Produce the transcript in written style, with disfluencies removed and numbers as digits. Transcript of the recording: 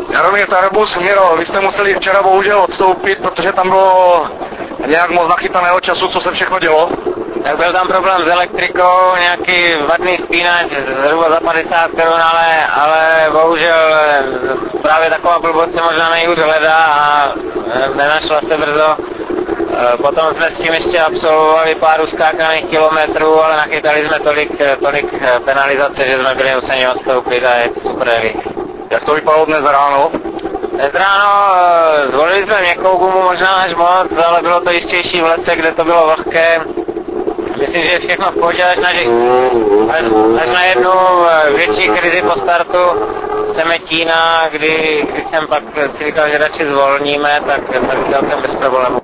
Jaromír Tarabus, Miro, vy jste museli včera bohužel odstoupit, protože tam bylo nějak moc nachytaného času, co se všechno dělo. Tak byl tam problém s elektrikou, nějaký vadný spínač zhruba za 50 korun, ale bohužel právě taková blbost se možná nejhůř hledá a nenašla se brzo. Potom jsme s tím ještě absolvovali pár uskákaných kilometrů, ale nachytali jsme tolik penalizace, že jsme byli museli odstoupit a je to super. Jak to vypadalo dnes ráno? Dnes ráno zvolili jsme měkkou gumu, možná až moc, ale bylo to jistější v lese, kde to bylo vlhké. Myslím, že je všechno v pohodě, až na jednu větší krizi po startu Semetína, kdy jsem pak si říkal, že radši zvolníme, tak udělal jsem bez problémů.